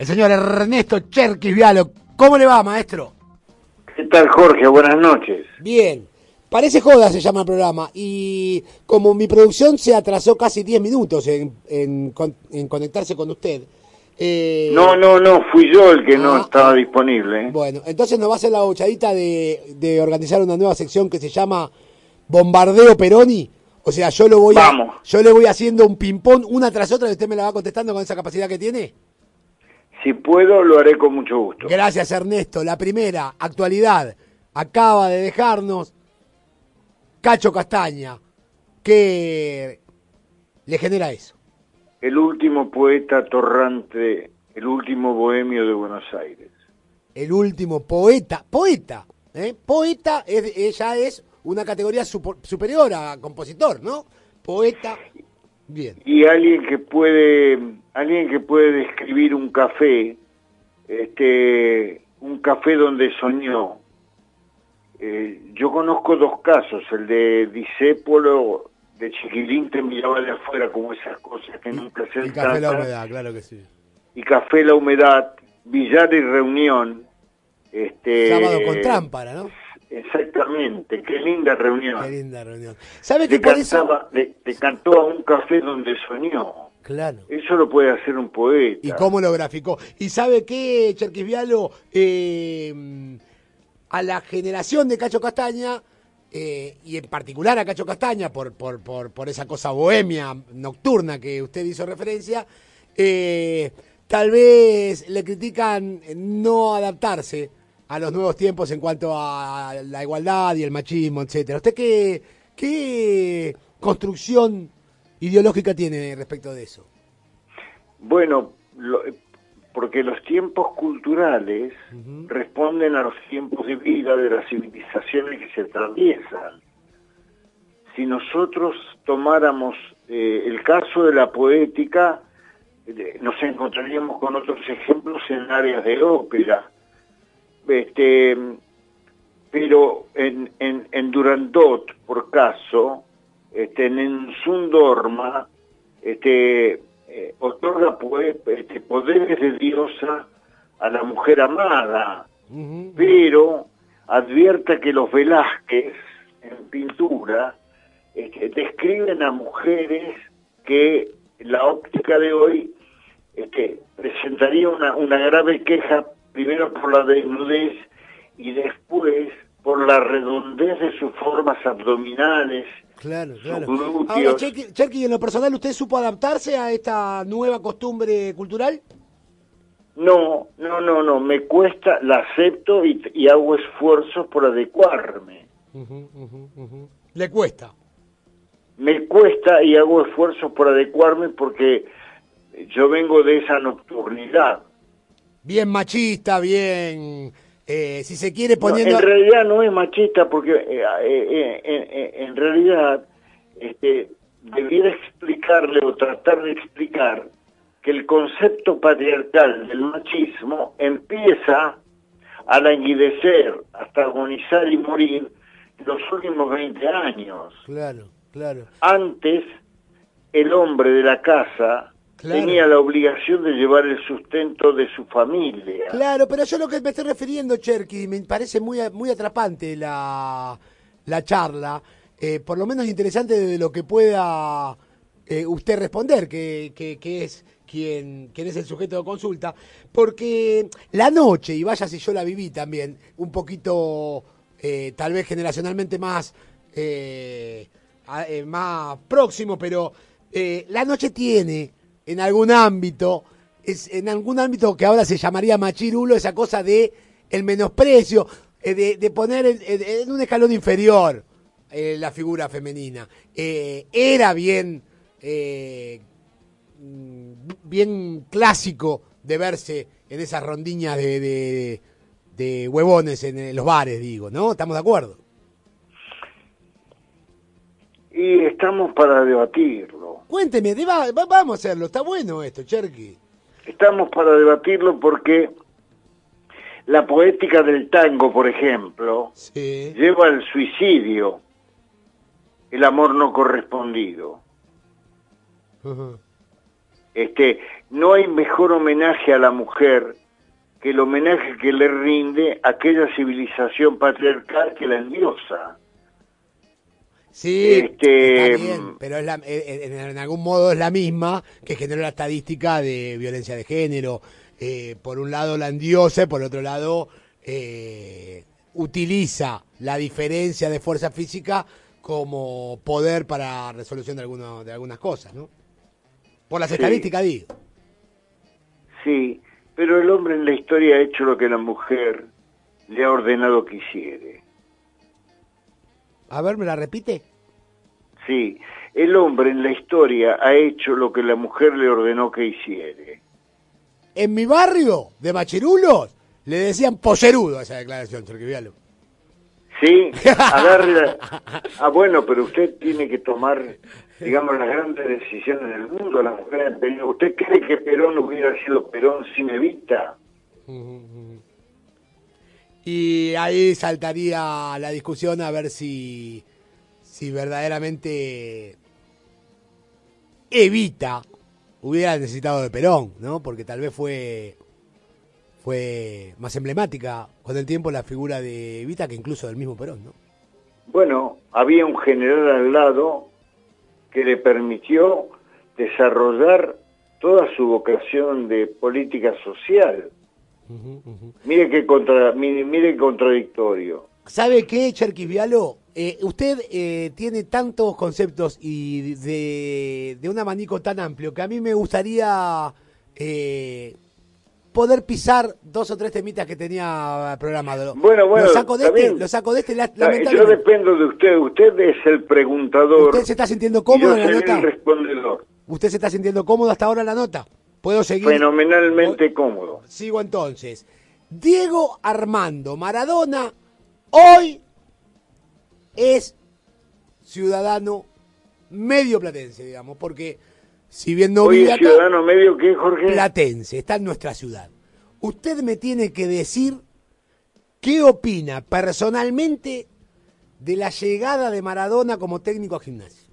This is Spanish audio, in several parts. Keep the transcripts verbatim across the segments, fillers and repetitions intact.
el señor Ernesto Cherkis Vialo. ¿Cómo le va, maestro? ¿Qué tal, Jorge? Buenas noches. Bien. Parece joda se llama el programa, y como mi producción se atrasó casi diez minutos en, en, en conectarse con usted. Eh... No, no, no, fui yo el que ah, no estaba ah, disponible. ¿eh? Bueno, entonces nos va a hacer la bochadita de, de organizar una nueva sección que se llama Bombardeo Peroni. O sea, yo lo voy Vamos. a, yo le voy haciendo un ping-pong una tras otra y usted me la va contestando con esa capacidad que tiene. Si puedo, lo haré con mucho gusto. Gracias, Ernesto. La primera, actualidad. Acaba de dejarnos Cacho Castaña. ¿Qué le genera eso? El último poeta torrante, el último bohemio de Buenos Aires. El último poeta, poeta, ¿eh? Poeta es, ella es una categoría super, superior a compositor, ¿no? Poeta, bien. Y alguien que puede, alguien que puede describir un café, este, un café donde soñó. Eh, yo conozco dos casos, el de Discépolo, de Chiquilín, te miraba de afuera como esas cosas que y, nunca se y Café La Humedad, claro que sí. Y Café La Humedad, Billar y Reunión. Este, Sábado con Trámpara, ¿no? Exactamente, qué linda reunión. Qué linda reunión. ¿Sabe que por cantaba, eso... le, le cantó a un café donde soñó. Claro. Eso lo puede hacer un poeta. ¿Y cómo lo graficó? ¿Y sabe qué, Cherkis Vialo? Eh, a la generación de Cacho Castaña, eh, y en particular a Cacho Castaña, por, por, por, por esa cosa bohemia nocturna que usted hizo referencia, eh, tal vez le critican no adaptarse a los nuevos tiempos en cuanto a la igualdad y el machismo, etcétera. ¿Usted qué, qué construcción ideológica tiene respecto de eso? Bueno, lo, porque los tiempos culturales uh-huh. responden a los tiempos de vida de las civilizaciones que se atraviesan. Si nosotros tomáramos eh, el caso de la poética, eh, nos encontraríamos con otros ejemplos en áreas de ópera. Este, pero en, en, en Durandot, por caso, este, en Sundorma, este, eh, otorga poe, este, poderes de diosa a la mujer amada, uh-huh. pero advierta que los Velázquez, en pintura, este, describen a mujeres que la óptica de hoy este, presentaría una, una grave queja, primero por la desnudez y después por la redondez de sus formas abdominales. Claro, claro. Ahora, Cherkis, Cherkis, en lo personal, ¿usted supo adaptarse a esta nueva costumbre cultural? No, no, no, no. Me cuesta, la acepto y, y hago esfuerzos por adecuarme. Uh-huh, uh-huh, uh-huh. ¿Le cuesta? Me cuesta y hago esfuerzos por adecuarme porque yo vengo de esa nocturnidad. Bien machista, bien, eh, si se quiere poniendo... No, en realidad no es machista porque eh, eh, eh, en realidad este, debiera explicarle o tratar de explicar que el concepto patriarcal del machismo empieza a languidecer, hasta agonizar y morir en los últimos veinte años. Claro, claro. Antes, el hombre de la casa... Claro. Tenía la obligación de llevar el sustento de su familia. Claro, pero yo lo que me estoy refiriendo, Cherkis, me parece muy muy atrapante la, la charla, eh, por lo menos interesante de lo que pueda eh, usted responder, que, que, que es quien, quien es el sujeto de consulta, porque la noche, y vaya si yo la viví también, un poquito, eh, tal vez generacionalmente más, eh, a, eh, más próximo, pero eh, la noche tiene... en algún ámbito, es en algún ámbito que ahora se llamaría machirulo, esa cosa de el menosprecio, eh, de, de poner en, en un escalón inferior eh, la figura femenina. Eh, era bien, eh, bien clásico de verse en esas rondiñas de, de, de huevones en, en los bares, digo, ¿no? ¿Estamos de acuerdo? Y estamos para debatirlo. Cuénteme, deba, vamos a hacerlo, está bueno esto, Cherkis. Estamos para debatirlo porque la poética del tango, por ejemplo, sí. lleva al suicidio, el amor no correspondido. Uh-huh. Este, no hay mejor homenaje a la mujer que el homenaje que le rinde aquella civilización patriarcal que la endiosa. Sí, este, está bien, pero es la, en, en algún modo es la misma que generó la estadística de violencia de género. Eh, por un lado la endiosa, por otro lado eh, utiliza la diferencia de fuerza física como poder para resolución de, alguno, de algunas cosas, ¿no? Por las sí, estadísticas, digo. Sí, pero el hombre en la historia ha hecho lo que la mujer le ha ordenado que hiciere. A ver, ¿me la repite? Sí, el hombre en la historia ha hecho lo que la mujer le ordenó que hiciere. En mi barrio de Machirulos le decían pollerudo a esa declaración, Cerquivialo. Sí, agarre. Ah, bueno, pero usted tiene que tomar, digamos, las grandes decisiones del mundo. La mujer, ¿usted cree que Perón hubiera sido Perón sin Evita? Y ahí saltaría la discusión a ver si, si verdaderamente Evita hubiera necesitado de Perón, ¿no? Porque tal vez fue fue más emblemática con el tiempo la figura de Evita que incluso del mismo Perón, ¿no? Bueno, había un general al lado que le permitió desarrollar toda su vocación de política social. Uh-huh, uh-huh. Mire qué contra, mire, mire qué contradictorio. ¿Sabe qué, Cerquivialo? Eh, usted eh, tiene tantos conceptos y de, de un abanico tan amplio que a mí me gustaría eh, poder pisar dos o tres temitas que tenía programado. Bueno, bueno, lo saco de este, lo saco de este, lamentablemente. Yo dependo de usted, usted es el preguntador. ¿Usted se está sintiendo cómodo en la nota? El respondedor. ¿Usted se está sintiendo cómodo hasta ahora en la nota? ¿Puedo seguir? Fenomenalmente Voy... cómodo. Sigo entonces. Diego Armando Maradona hoy es ciudadano medio platense, digamos, porque si bien no vive acá, ciudadano medio qué, Jorge? Platense, está en nuestra ciudad. Usted me tiene que decir qué opina personalmente de la llegada de Maradona como técnico a Gimnasia.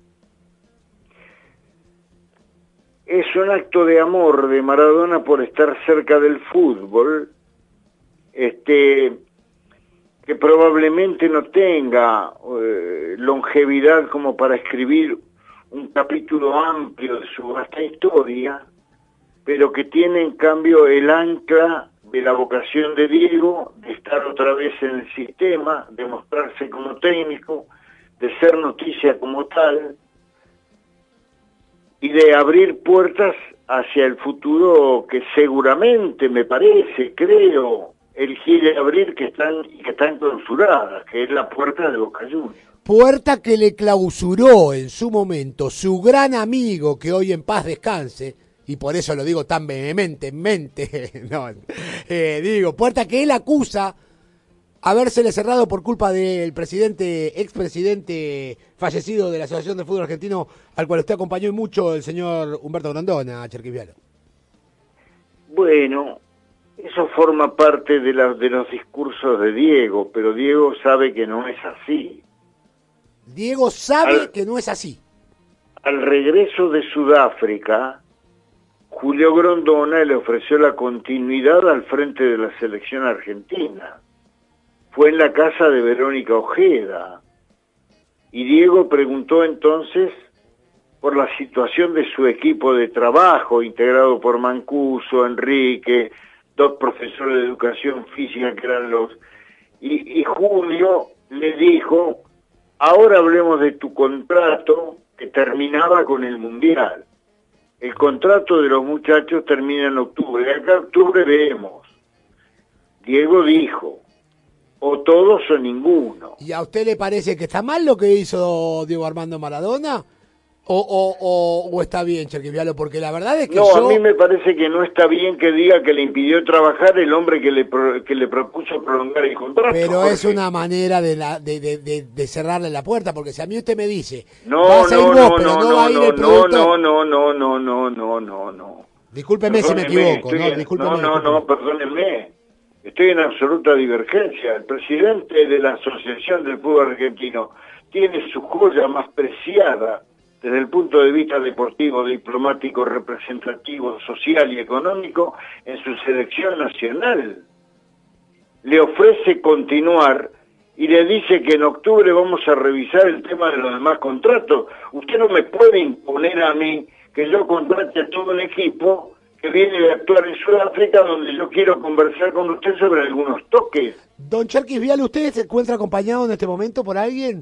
Es un acto de amor de Maradona por estar cerca del fútbol, este, que probablemente no tenga eh, longevidad como para escribir un capítulo amplio de su vasta historia, pero que tiene en cambio el ancla de la vocación de Diego, de estar otra vez en el sistema, de mostrarse como técnico, de ser noticia como tal, y de abrir puertas hacia el futuro que seguramente, me parece, creo, él quiere abrir que están, que están clausuradas, que es la puerta de Boca Juniors. Puerta que le clausuró en su momento su gran amigo, que hoy en paz descanse, y por eso lo digo tan vehementemente, no, eh, digo, puerta que él acusa habérsele cerrado por culpa del presidente, expresidente fallecido de la Asociación de Fútbol Argentino, al cual usted acompañó mucho, el señor Humberto Grondona, Cerquivialo. Bueno, eso forma parte de, la, de los discursos de Diego, pero Diego sabe que no es así. Diego sabe al, que no es así. Al regreso de Sudáfrica, Julio Grondona le ofreció la continuidad al frente de la selección argentina. Fue en la casa de Verónica Ojeda. Y Diego preguntó entonces por la situación de su equipo de trabajo, integrado por Mancuso, Enrique, dos profesores de educación física que eran los... Y, y Julio le dijo, ahora hablemos de tu contrato que terminaba con el Mundial. El contrato de los muchachos termina en octubre. De acá a octubre vemos. Diego dijo, o todos o ninguno. ¿Y a usted le parece que está mal lo que hizo Diego Armando Maradona? ¿O, o, o, o está bien, Cerquivialo? Porque la verdad es que no, yo... a mí me parece que no está bien que diga que le impidió trabajar el hombre que le pro, que le propuso prolongar el contrato. Pero Jorge. Es una manera de, la, de, de, de, de cerrarle la puerta, porque si a mí usted me dice, no, vas a ir no, vos, no, pero no, no va a ir no, el productor... No, no, no, no, no, no, no, no. Discúlpeme si me equivoco, ¿no? En, Discúlpeme, no, no, discúlpeme. no, perdónenme. Estoy en absoluta divergencia. El presidente de la Asociación del Fútbol Argentino tiene su joya más preciada desde el punto de vista deportivo, diplomático, representativo, social y económico en su selección nacional. Le ofrece continuar y le dice que en octubre vamos a revisar el tema de los demás contratos. Usted no me puede imponer a mí que yo contrate a todo un equipo que viene de actuar en Sudáfrica, donde yo quiero conversar con usted sobre algunos toques. Don Cherkis Vial, ¿usted se encuentra acompañado en este momento por alguien?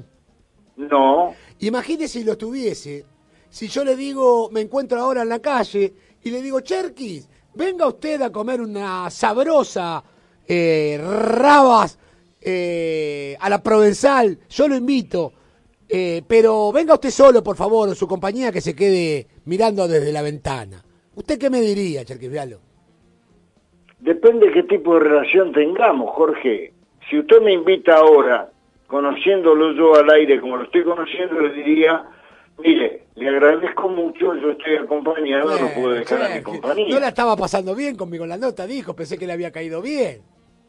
No. Imagínese si lo tuviese. Si yo le digo, me encuentro ahora en la calle, y le digo, Cherkis, venga usted a comer una sabrosa eh, rabas eh, a la provenzal, yo lo invito, eh, pero venga usted solo, por favor, en su compañía, que se quede mirando desde la ventana. ¿Usted qué me diría, Cherkis Vial? Depende de qué tipo de relación tengamos, Jorge. Si usted me invita ahora, conociéndolo yo al aire como lo estoy conociendo, le diría, mire, le agradezco mucho, yo estoy acompañado, eh, no puedo dejar a mi compañía. No la estaba pasando bien conmigo en la nota, dijo, pensé que le había caído bien.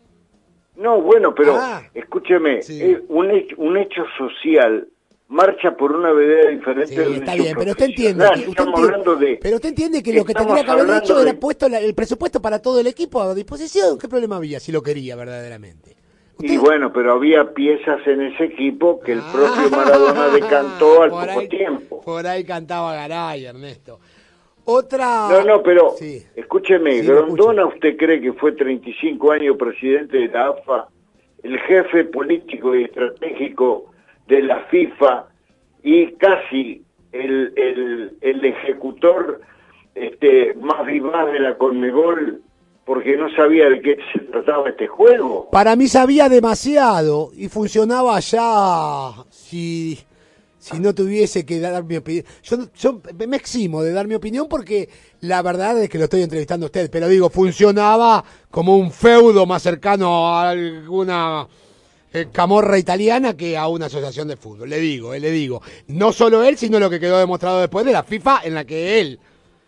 No, bueno, pero ah, escúcheme, sí. es un, hecho, un hecho social marcha por una vereda diferente. Sí, de un está hecho bien, pero usted entiende, que, usted estamos entiende hablando de, pero usted entiende que lo que tendría que haber hecho de... era puesto la, el presupuesto para todo el equipo a disposición. ¿Qué problema había si lo quería verdaderamente? ¿Usted? Y bueno, pero había piezas en ese equipo que el propio Maradona decantó al poco ahí, tiempo. Por ahí cantaba Garay, Ernesto. Otra... No, no, pero sí. escúcheme, sí, Grondona, ¿usted cree que fue treinta y cinco años presidente de la A F A, el jefe político y estratégico de la FIFA y casi el, el, el ejecutor este, más vivaz de la Conmebol, porque no sabía de qué se trataba este juego? Para mí sabía demasiado y funcionaba ya si, si no tuviese que dar mi opinión. Yo, yo me eximo de dar mi opinión porque la verdad es que lo estoy entrevistando a usted, pero digo, funcionaba como un feudo más cercano a alguna eh, camorra italiana que a una asociación de fútbol. Le digo, eh, le digo. No solo él, sino lo que quedó demostrado después de la FIFA en la que él...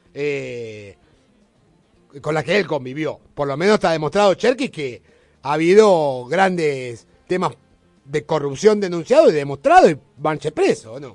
Eh, con la que él convivió. Por lo menos está demostrado, Cherkis, que ha habido grandes temas de corrupción denunciados y demostrados y vanche preso, ¿o no?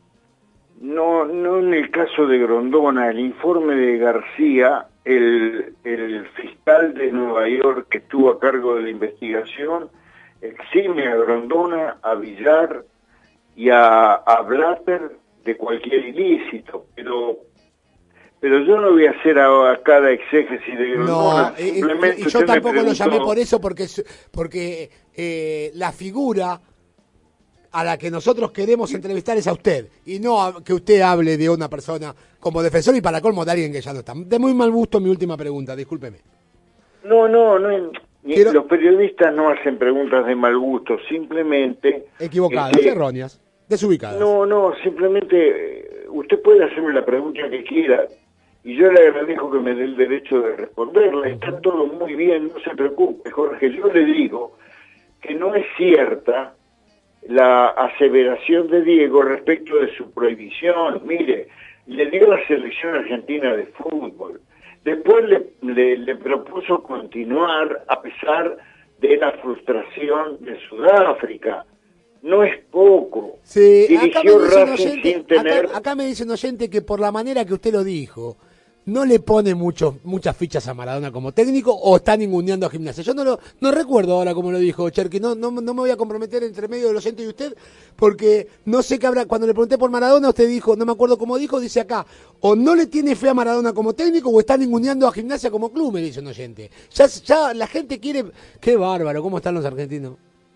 No, no en el caso de Grondona. El informe de García, el, el fiscal de Nueva York que estuvo a cargo de la investigación, exime a Grondona, a Villar y a, a Blatter de cualquier ilícito, pero... Pero yo no voy a hacer a, a cada exégesis de Grondona. No, simplemente y yo tampoco preguntó... lo llamé por eso, porque, porque eh, la figura a la que nosotros queremos entrevistar es a usted, y no a que usted hable de una persona como defensor y para colmo de alguien que ya no está. De muy mal gusto mi última pregunta, discúlpeme. No, no, no. Quiero... Los periodistas no hacen preguntas de mal gusto, simplemente... Equivocadas, este... erróneas, desubicadas. No, no, simplemente usted puede hacerme la pregunta que quiera, y yo le agradezco que me dé el derecho de responderla. Está todo muy bien, no se preocupe, Jorge. Yo le digo que no es cierta la aseveración de Diego respecto de su prohibición. Mire, le dio la selección argentina de fútbol. Después le, le, le propuso continuar a pesar de la frustración de Sudáfrica. No es poco. Sí, acá me, dice un Racing oyente, sin tener... acá, acá me dice un oyente que por la manera que usted lo dijo, no le pone mucho, muchas fichas a Maradona como técnico o está ninguneando a Gimnasia. Yo no lo no recuerdo ahora como lo dijo Cherkis, no, no, no me voy a comprometer entre medio del oyente y usted, porque no sé qué habrá. Cuando le pregunté por Maradona, usted dijo, no me acuerdo cómo dijo, dice acá, o no le tiene fe a Maradona como técnico o está ninguneando a Gimnasia como club, me dice un oyente. Ya, ya la gente quiere... Qué bárbaro, ¿cómo están los argentinos?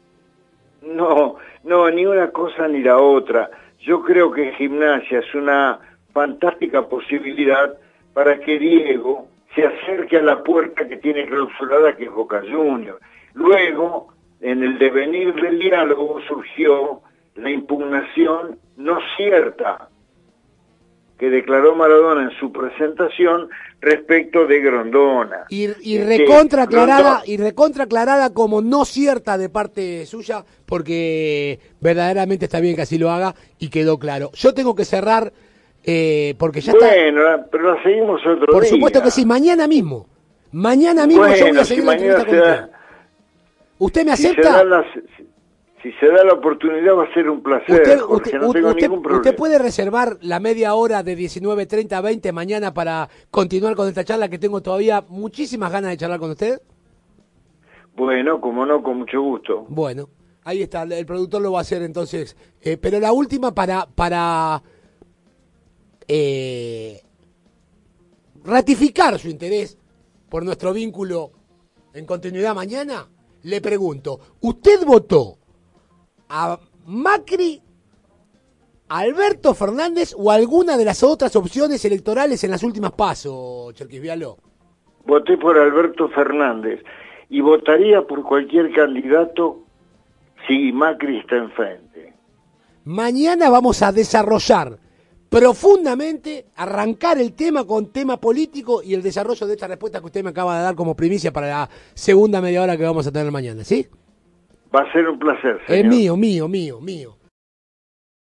No, no, ni una cosa ni la otra. Yo creo que Gimnasia es una fantástica posibilidad para que Diego se acerque a la puerta que tiene clausurada, que es Boca Juniors. Luego, en el devenir del diálogo, surgió la impugnación no cierta que declaró Maradona en su presentación respecto de Grondona. Y, y recontra aclarada, y recontra aclarada como no cierta de parte suya, porque verdaderamente está bien que así lo haga y quedó claro. Yo tengo que cerrar... Eh, porque ya bueno, está... pero la seguimos otro Por día. supuesto que sí, mañana mismo. Mañana mismo bueno, yo voy a seguir si la entrevista con da, usted. ¿Usted me si acepta? Se las, Si se da la oportunidad va a ser un placer, Usted, Jorge, usted, no tengo usted, ningún problema. ¿Usted puede reservar la media hora de diecinueve treinta a veinte mañana para continuar con esta charla que tengo todavía muchísimas ganas de charlar con usted? Bueno, como no, con mucho gusto. Bueno, ahí está, el productor lo va a hacer entonces. Eh, pero la última para, para eh, ratificar su interés por nuestro vínculo en continuidad mañana, le pregunto, ¿usted votó a Macri, Alberto Fernández o alguna de las otras opciones electorales en las últimas pasos, Cherquisvialo? Voté por Alberto Fernández y votaría por cualquier candidato si Macri está enfrente. Mañana vamos a desarrollar profundamente, arrancar el tema con tema político y el desarrollo de esta respuesta que usted me acaba de dar como primicia para la segunda media hora que vamos a tener mañana, ¿sí? Va a ser un placer, señor. Es mío, mío, mío, mío.